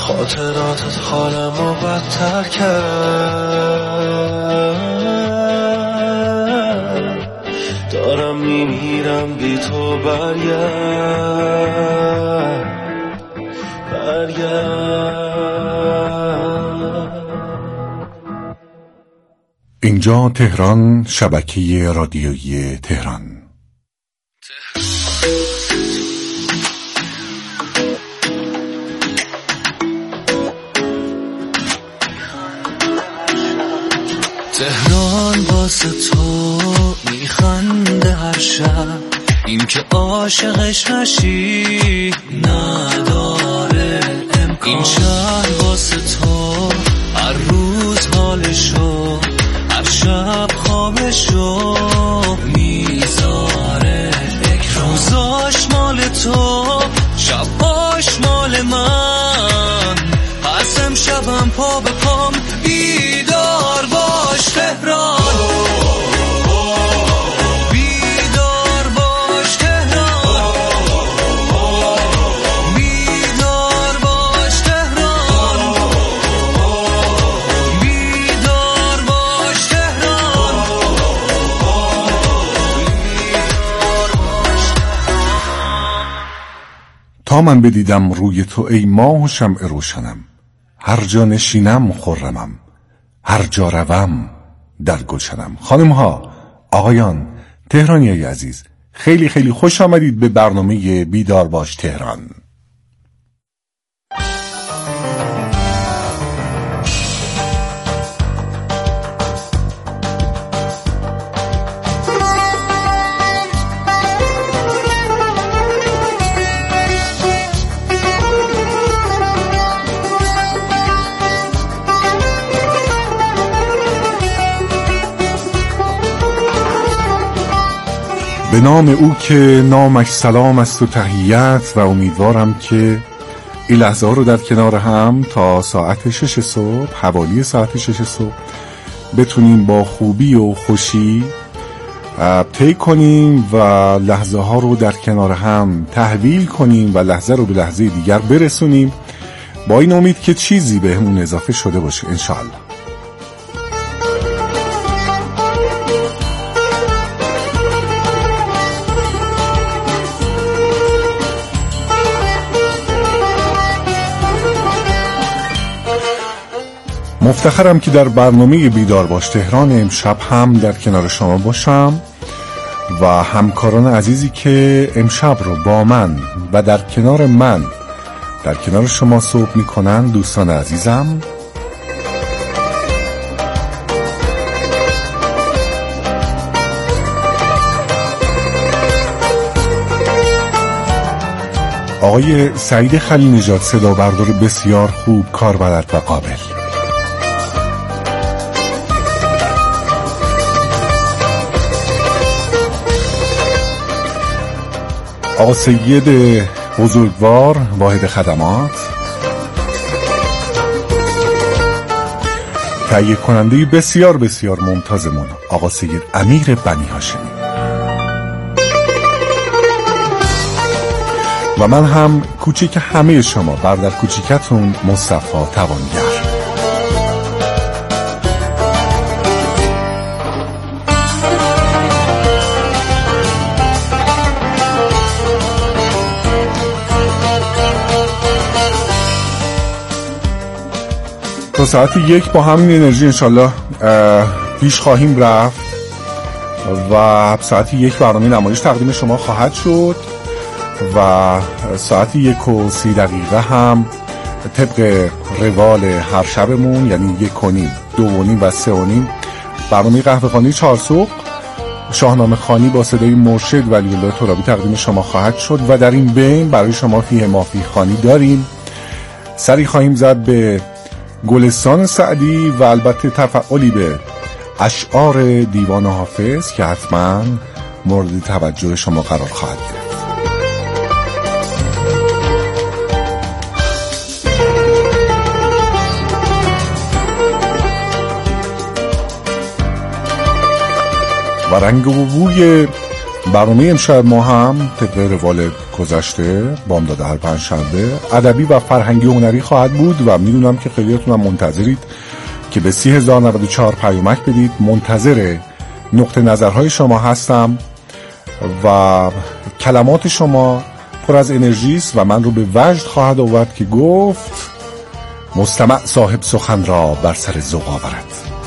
خاطراتت حالمو بدتر کرد، دارم میمیرم بی تو، برگرد. اینجا تهران، شبکه رادیویی تهران. تهران واسه تو میخنده هر شب، این که عاشقش نشی نداره امکان. این شهر واسه تو هر روز حالشو، هر شب خوابشو میذاره. روزاش مال تو، شباش مال من، پس امشبم پا به پام بیدار باش تهران. بیدار باش تهران، بیدار باش تهران، بیدار باش تهران، بیدار باش تهران. تا من بدیدم روی تو ای ماه و شمع روشنم، هر جا نشینم خرمم، هر جا روم در گلشنم. خانم ها، آقایان، تهرانیای عزیز، خیلی خیلی خوش آمدید به برنامه بیدار باش تهران. به نام او که نامش سلام است و تحیت، و امیدوارم که این لحظه ها رو در کنار هم تا ساعت 6 صبح، حوالی ساعت 6 صبح، بتونیم با خوبی و خوشی طی کنیم و لحظه ها رو در کنار هم تحویل کنیم و لحظه رو به لحظه دیگر برسونیم، با این امید که چیزی به همون اضافه شده باشه انشاءالله. مفتخرم که در برنامه بیدار باش تهران امشب هم در کنار شما باشم و همکاران عزیزی که امشب رو با من و در کنار من در کنار شما صحبت میکنن. دوستان عزیزم، آقای سعید خلیل نژاد، صدا بردار بسیار خوب، کاربلد و قابل. آقا سید بزرگوار، واحد خدمات. تهیه کننده بسیار بسیار ممتازمون آقا سید امیر بنی هاشمی. و من هم کوچیک همه شما، برادر کوچیکتون مصطفی توانگر. تا ساعت 1 با همین انرژی انشالله پیش خواهیم رفت و ساعت 1 برنامه نمایش تقدیم شما خواهد شد و ساعت 1:30 هم طبق روال هر شبمون، یعنی 1:30، 2:30 و 3:30 برنامه قهوه‌خوانی 4 صبح شاهنامه خوانی با صدای مرشد ولی الله ترابی تقدیم شما خواهد شد و در این بین برای شما فیه مافی خوانی داریم. سری خواهیم زد به گلستان سعدی و البته تفعالی به اشعار دیوان حافظ که حتما مورد توجه شما قرار خواهد گرفت. و رنگ و بوی برنامه امشب ما هم طبق روال گذشته بامداد هر پنجشنبه ادبی و فرهنگی و هنری خواهد بود و میدونم که خیلیاتون هم منتظرید که به 30,094 پیامک بدید. منتظر نقطه نظرهای شما هستم و کلمات شما پر از انرژی است و من رو به وجد خواهد آورد که گفت مستمع صاحب سخن را بر سر ذوق آورد.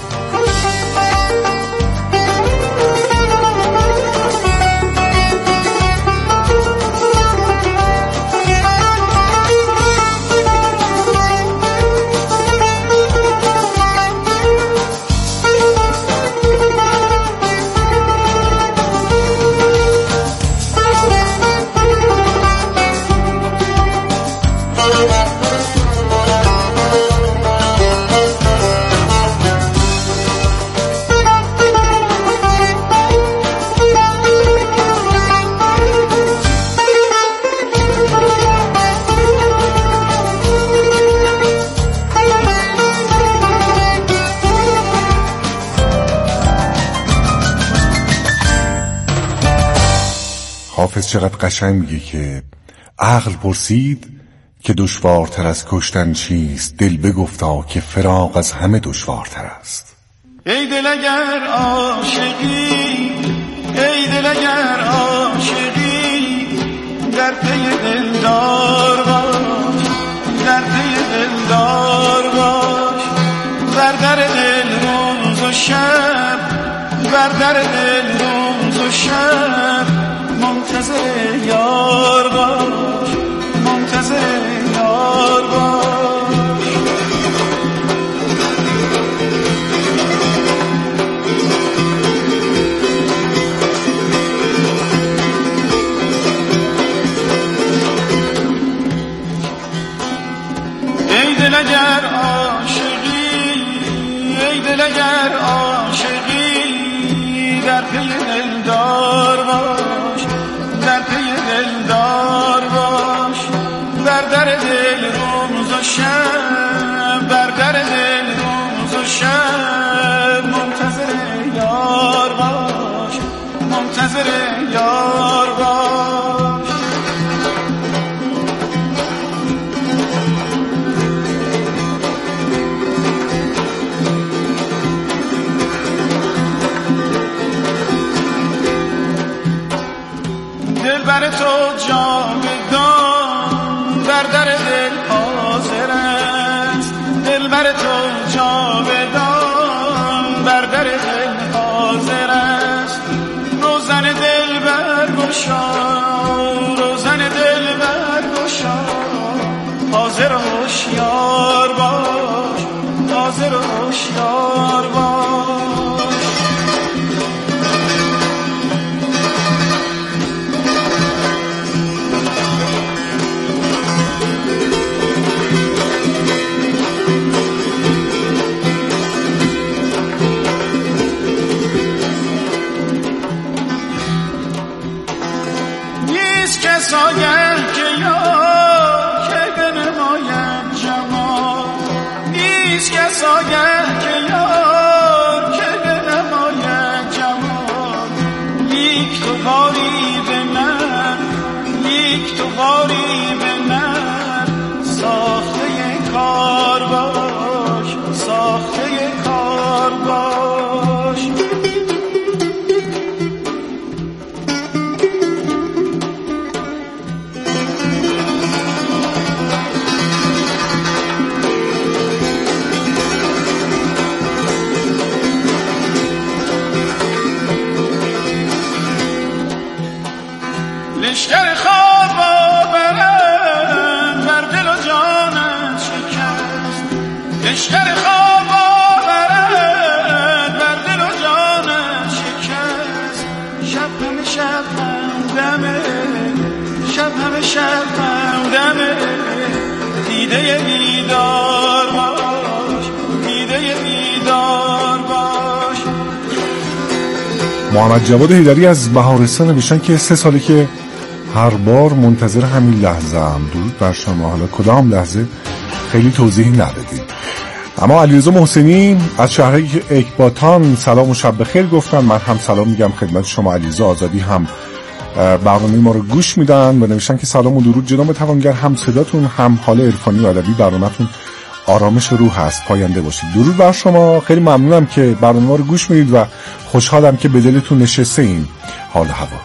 حافظ چقدر قشنگ میگه که عقل پرسید که دشوارتر از کشتن چیست، دل بگفتا که فراق از همه دشوارتر است. ای دل اگر عاشقی، ای دل اگر عاشقی، در پی دلدار باش، در پی دلدار باش، بر در دل روز و شب، بر در دل روز و شب، منتظر یار باش، منتظر یار باش. ای دل اگر عاشقی، ای دل اگر عاشقی، در پی دلدار باش، در پی دلدار باش، بر در دل روز و شب، بر در دل روز و شب، منتظر یار باش، منتظر یار باش. دل بر تو جاودان بر در دل حاضر است، دل بر تو جاودان بر در دل حاضر است. روزن دل برگشا، روزن دل برگشا، حاضر و هوشیار باش، حاضر و هوشیار باش. کساگر که یار که بنماید جمال، نیست کساگر که یار که بنماید جمال. لیک تو غاری به من، لیک تو غاری به من، ساخته کار باش، ساخته کار باش. لشکر خواب آورد بر دل و جانم شکست، لشکر خواب آورد بر دل و جانم شکست. شب همه شب همدمه، شب همه شب همدمه، دیده بیدار باش، دیده بیدار باش. محمد جواد حیدری از بهارستان نوشتن که 3 ساله که هر بار منتظر همین لحظه هم. درود بر شما. حالا کدام لحظه خیلی توضیح ندادیم. اما علیرضا محسنی از شهر اکباتان سلام و شب بخیر گفتن. من هم سلام میگم خدمت شما. علیرضا آزادی هم برنامه ما رو گوش میدن و نوشتن که سلام و درود جناب توانگر، هم صداتون هم حال عرفانی و ادبی برنامه‌تون آرامش روح هست، پاینده باشید. درود بر شما. خیلی ممنونم که برنامه ما رو گوش میدید و خوشحالم که به دلتون نشسته این حال و هوا.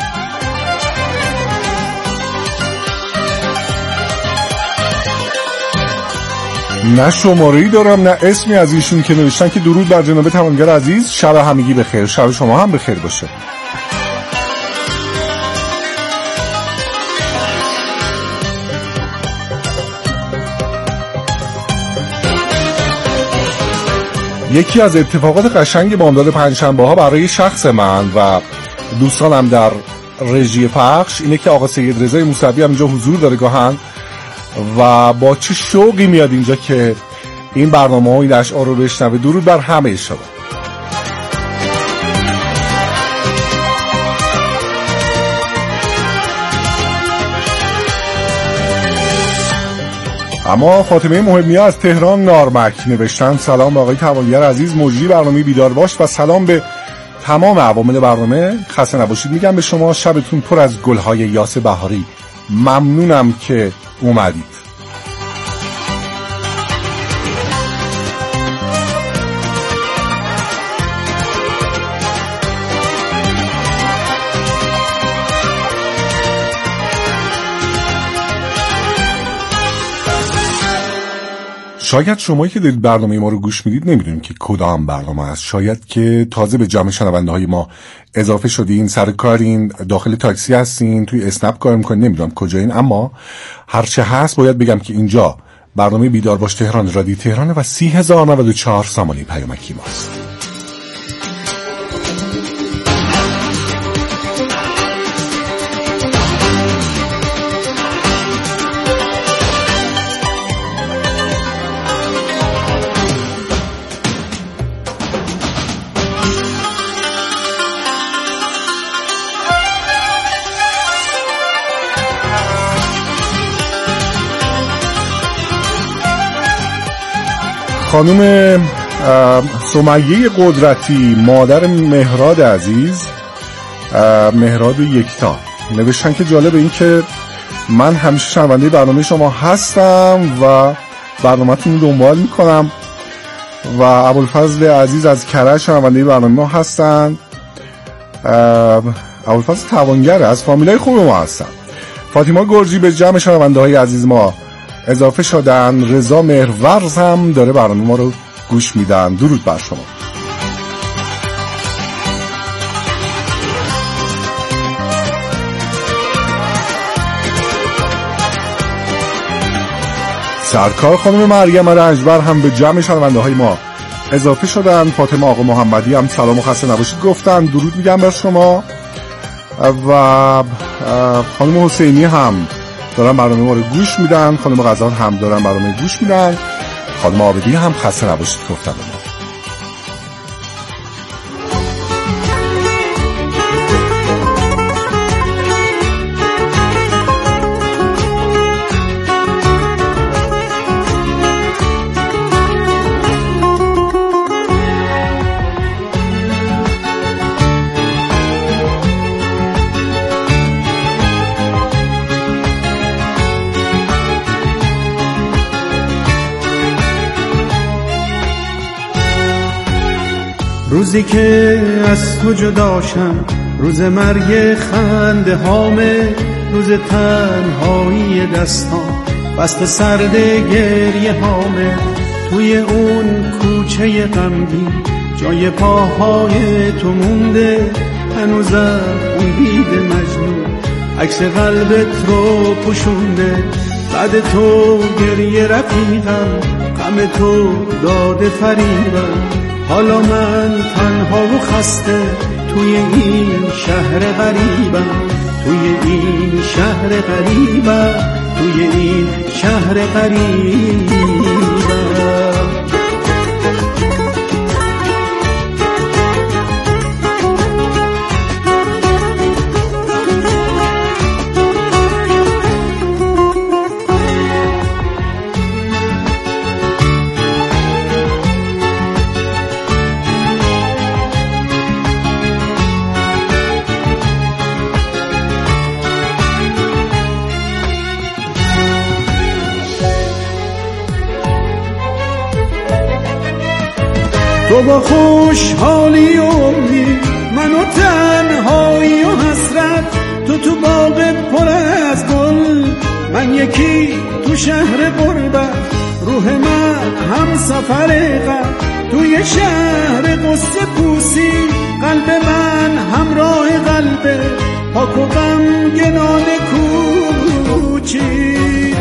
نه شماره‌ای دارم نه اسمی از ایشون که نوشتن که درود بر جناب توانگر عزیز، شب همگی بخیر. شب شما هم بخیر باشه. یکی از اتفاقات قشنگ بامداد پنجشنبه ها برای شخص من و دوستانم در رژی پخش اینه که آقا سید رضای موسوی هم اینجا حضور داره گاهن و با چه شوقی میاد اینجا که این برنامه ها این اشعار رو بشنوه. درود بر همه شما. اما فاطمه مهمیه از تهران نارمک نوشتن سلام به آقای توانگر عزیز، مجری برنامه بیدار باش و سلام به تمام عوامل برنامه. خسته نباشید میگم به شما. شبتون پر از گلهای یاس بهاری. ممنونم که اومدید. شاید شمایی که دارید برنامه ما رو گوش میدید نمیدونید که کدام برنامه است. شاید که تازه به جمع شنونده های ما اضافه شدین، سر کارین، داخل تاکسی هستین، توی اسنپ کار میکنین، نمیدونم کجایین. اما هرچه هست باید بگم که اینجا برنامه بیدار باش تهران، رادیو تهران و 30,094 سامانه پیامکی ماست. خانم سمیه قدرتی، مادر مهراد عزیز، مهراد یکتا، نوشتن که جالب این که من همیشه شنونده برنامه شما هستم و برنامه‌تون رو دنبال میکنم و ابوالفضل عزیز از کرج شنونده برنامه ما هستن. ابوالفضل توانگر از فامیلای خوب ما هستن. فاطمه گرجی به جمع شنونده های عزیز ما اضافه شدن. رضا مهرورز هم داره برنامه ما رو گوش میدن. درود بر شما. سرکار خانم مریم رنجبر هم به جمع شنونده های ما اضافه شدن. فاطمه آقا محمدی هم سلام و خسته نباشید گفتن. درود میگم بر شما. و خانم حسینی هم دارن برنامه ما رو گوش میدن. خانم غزال هم دارن برنامه گوش میدن. خانم عابدی هم خسته نباشید گفتن. روزی که از تو جداشم، روز مرگ خنده هامه، روز تنهایی دستان بست سرد گریه هامه. توی اون کوچه غمگین جای پاهای تو مونده، هنوزم اون بید مجنون عکس قلبت رو پوشونده. بعد تو گریه رفیقم، غم تو داده فریبم. حالا من تنها و خسته توی این شهر غریبم، توی این شهر غریبم، توی این شهر غریبم. تو با خوشحالی و امید، من و تنهایی و حسرت، تو باغ پر از گل، من یکی تو شهر غربت، روح من هم سفر غم، توی شهر قصه پوسی، قلب من همراه قلب پاک و غمگنان کوچی.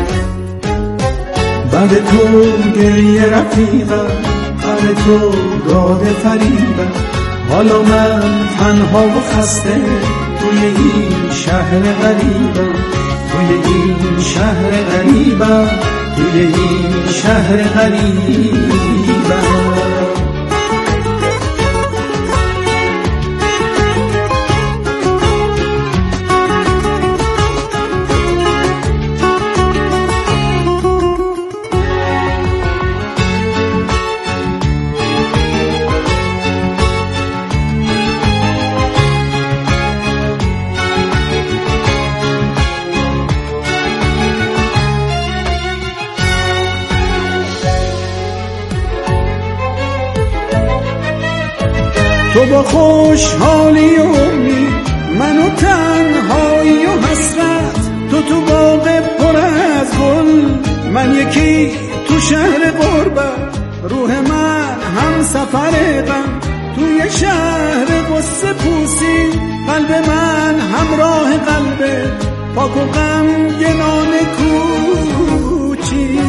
بعد تو گریه رفیقم، غم تو داد فریبم، حالا من تنها و خسته توی این شهر غریبم، توی این شهر غریبم، توی این شهر غریبم. تو با خوشحالی و امید، من و تنهایی و حسرت، تو باغ پر از گل، من یکی تو شهر غربت، روح من هم سفر غم، توی شهر قصه پوسی، قلب من همراه قلب پاک و غمگنان کوچی.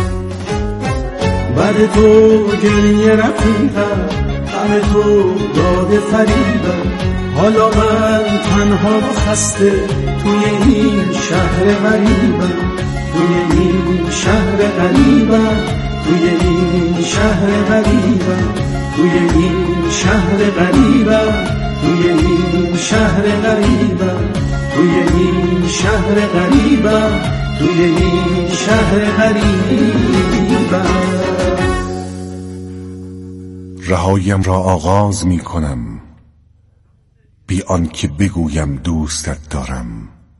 بعد تو گریه رفیقم، غم تو داد فریبم، حالا من تنها و خسته توی این شهر غریبم، توی این شهر غریبم، توی این شهر غریبم، توی این شهر غریبم، توی این شهر غریبم، توی این شهر غریبم، توی این شهر غریبم. رهاییم را آغاز می کنم، بی آنکه بگویم دوستت دارم.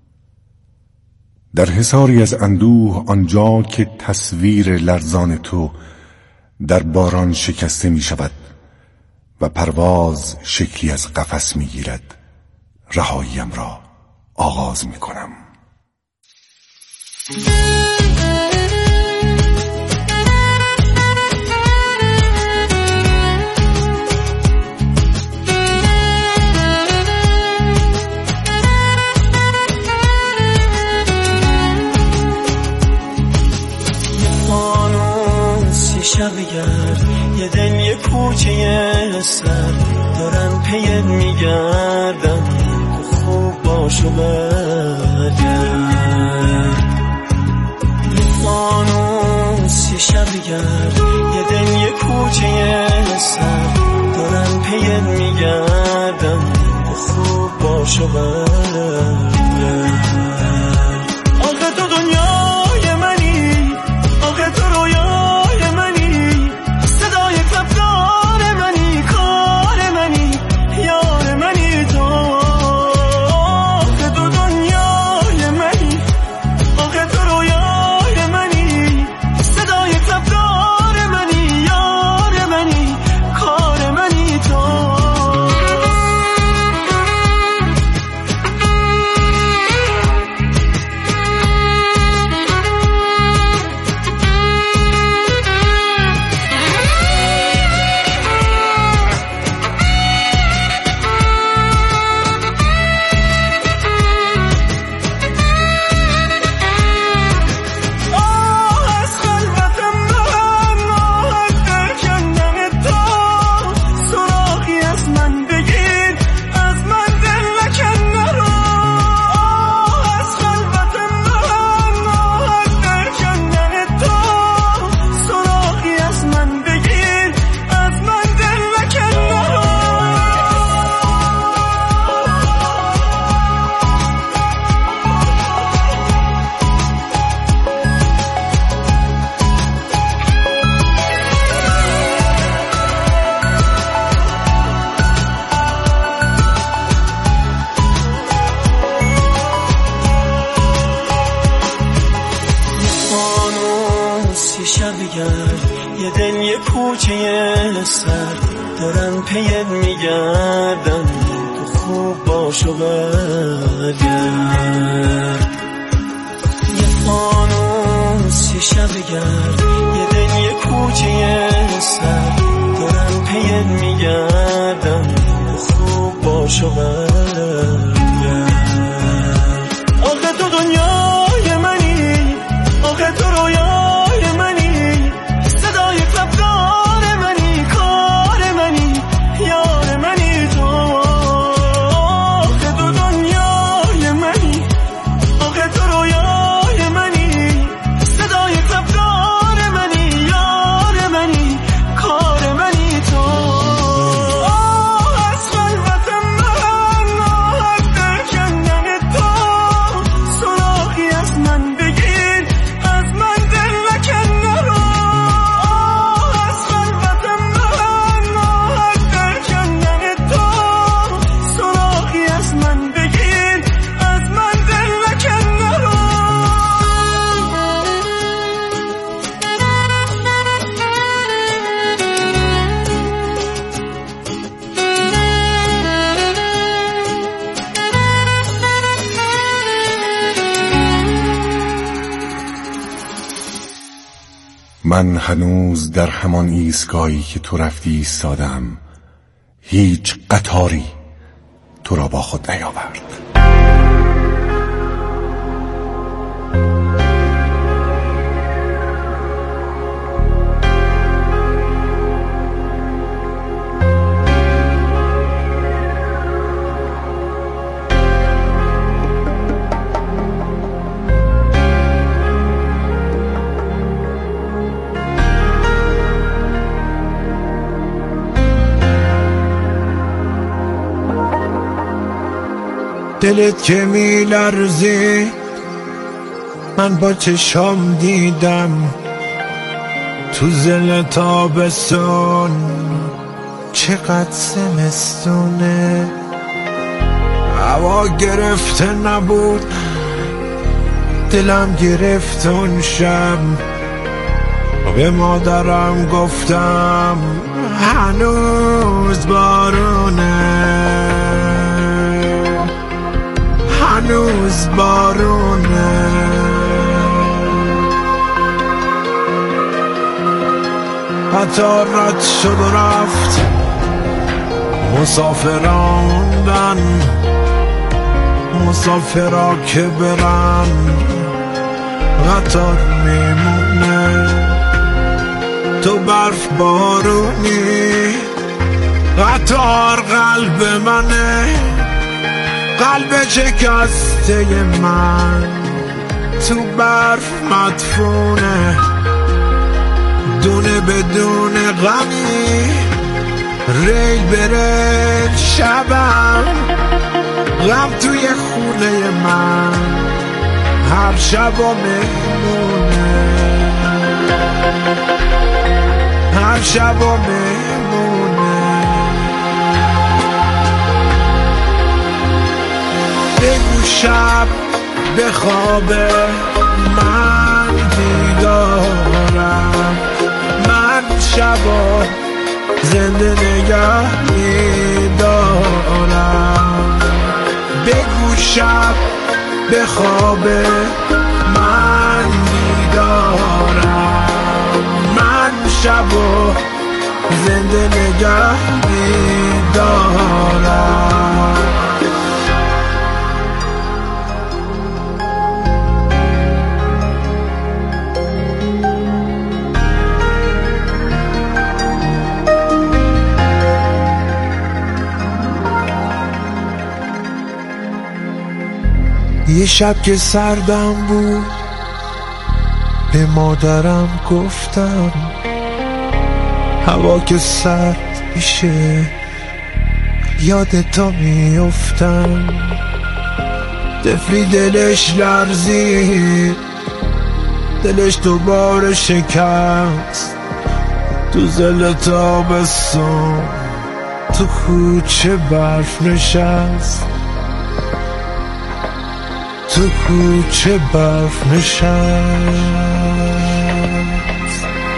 در حصاری از اندوه، آنجا که تصویر لرزان تو در باران شکسته می شود و پرواز شکلی از قفس می گیرد، رهاییم را آغاز می کنم. شبیگر یه دل یه کوچه سر دارن پید میگردن، تو خوب باشو برگرد. یه فانوس یه شبیگر یه دل یه کوچه سر دارن پید میگردن، تو خوب باشو برگرد. آخه تو دنیای منی، آخه تو رویا بگرد یه دل یه کوچه سر دارن پیت میگردن تو خوب باش و برگرد یه فانوس یه شب گرد یه دل یه کوچه سر دارن پیت میگردن تو خوب باش و برگرد آخه تو دنیای منی آخه تو رویای منی صدای کبدار منی کار منی یار منی تو آخه تو دنیای منی آخه تو رویای منی صدای کبدار منی یار منی کار منی تو از خلوت من راحت در کندن تو سراغی از من بگیر از من دل نکن نرو از خلوت من راحت در کندن تو سراغی از من بگیر از من دل نکن نرو من هنوز در همان ایستگاهی که تو رفتی ایستادم، هیچ قطاری تو را با خود نیاورد. دلت که می لرزی من با چشام دیدم تو زل تابستون چقدر زمستونه هوا گرفته نبود دلم گرفت اون شب به مادرم گفتم هنوز بارونه هنوز بارونه قطار رد شد و رفت مسافراندن مسافرا که برن قطار میمونه تو برف بارونی قطار قلب منه قلب شکسته من تو برف مدفونه دونه بدون غمی ریل بره شبم غم توی خونه من هر شب و مهمونه هر شب و مهمونه بگو شب به خواب من بیدارم من شبا زنده نگه میدارم بگو شب به خواب من بیدارم من شبا زنده نگه میدارم یه شب که سردم بود به مادرم گفتم هوا که سرد میشه یادتا میافتم طفلی دلش لرزید دلش دوباره شکست تو زل تابستون تو کوچه برف نشست تو کوچه برف نشست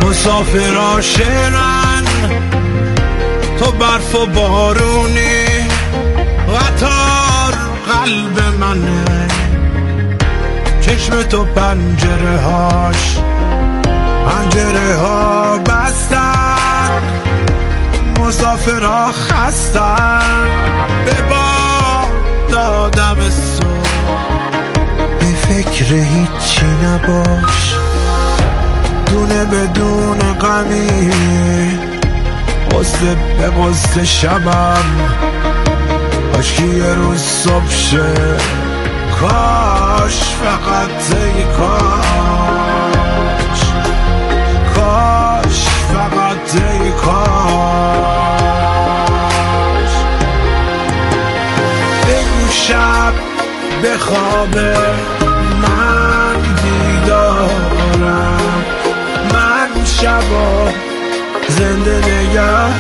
مسافرها شعرن، تو برف و بارونی، قطار قلب منه، چشم تو پنجره ها بستن، مسافرها خستن، به باد دادم صبح، بی فکر هیچی نباش، دونه بدون غمی، قصه به قصه شبم، کاش یه روز صبح شه، کاش فقط ای کاش فقط ای کاش. بگو شب به خواب من بیدارم، من شبا زنده نگه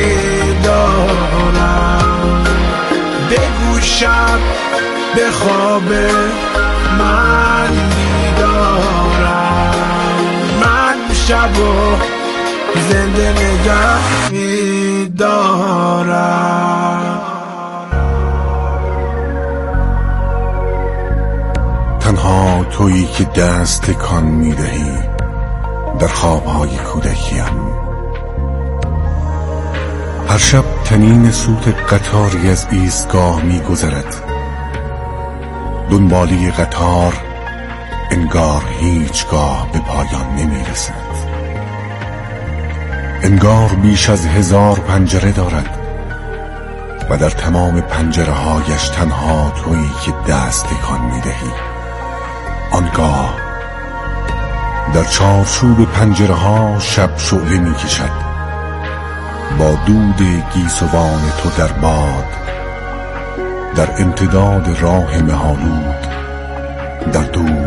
میدارم. بگو شب به خواب من بیدارم، من شبا زنده نگه میدارم. تنها تویی که دست تکان میدهی در خوابهای کودکیم. هر شب تنین سوت قطاری از ایستگاه میگذرد، دنبالی قطار انگار هیچگاه به پایان نمیرسد، انگار بیش از 1000 پنجره دارد و در تمام پنجره هایش تنها تویی که دست تکان میدهی. آنگاه در چارچوب پنجره ها شب شعله میکشد، با دود گیسوان تو در باد، در امتداد راه مه‌آلود، در دور